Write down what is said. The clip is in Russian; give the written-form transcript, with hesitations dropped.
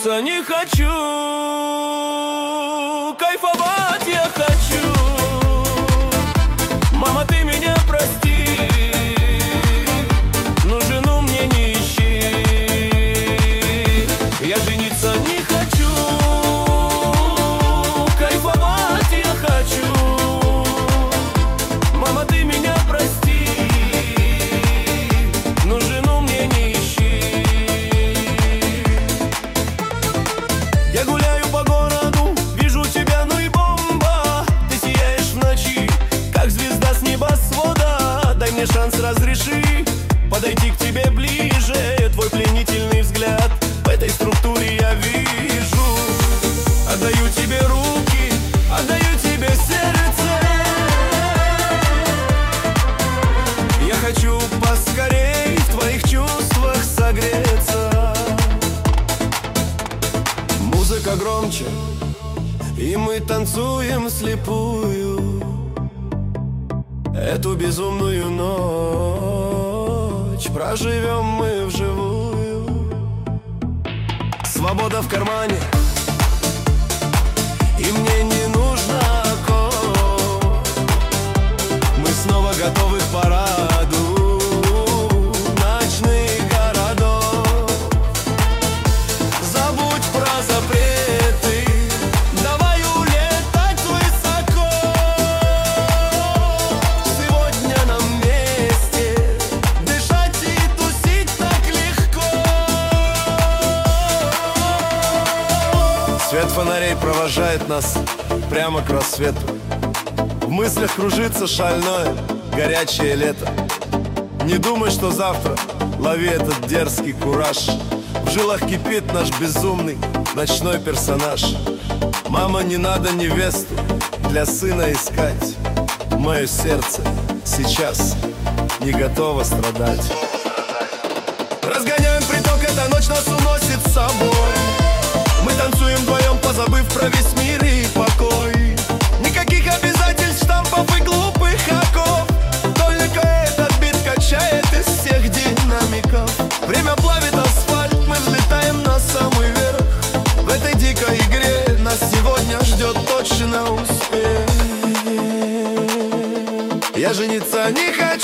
жениться не хочу, кайфовать я хочу. Мама, ты меня прости, но жену мне не ищи. Я жениться не хочу, кайфовать я хочу. Мама, ты меня прости, но жену мне не ищи. Я гуляю по городу, вижу тебя, ну и бомба. Ты сияешь в ночи, как звезда с небосвода. Дай мне шанс, разреши подойти к тебе ближе. Твой пленительный взгляд в этой структуре я вижу. Отдаю тебе руки, отдаю тебе сердце. Я хочу поскорей в твоих чувствах согреться. Музыка громче, и мы танцуем вслепую эту безумную ночь. Проживем мы вживую. Свобода в кармане, и мне не нужно оков. Мы снова готовы к параду ночных городов. Забудь про запреты, давай улетать высоко. Сегодня нам вместе дышать и тусить так легко. Свет фонарей провожает нас прямо к рассвету. В мыслях кружится шальное, горячее лето. Не думай, что завтра, лови этот дерзкий кураж. В жилах кипит наш безумный ночной персонаж. Мама, не надо невесту для сына искать. Мое сердце сейчас не готово страдать. Разгоняем приток, эта ночь нас уносит с собой. Мы танцуем вдвоем, позабыв про весь мир и покой. Никаких обязательств, штампов и глупых оков. Только этот бит качает из всех динамиков. Время плавит асфальт, мы взлетаем на самый верх. В этой дикой игре нас сегодня ждет точно успех. Я жениться не хочу,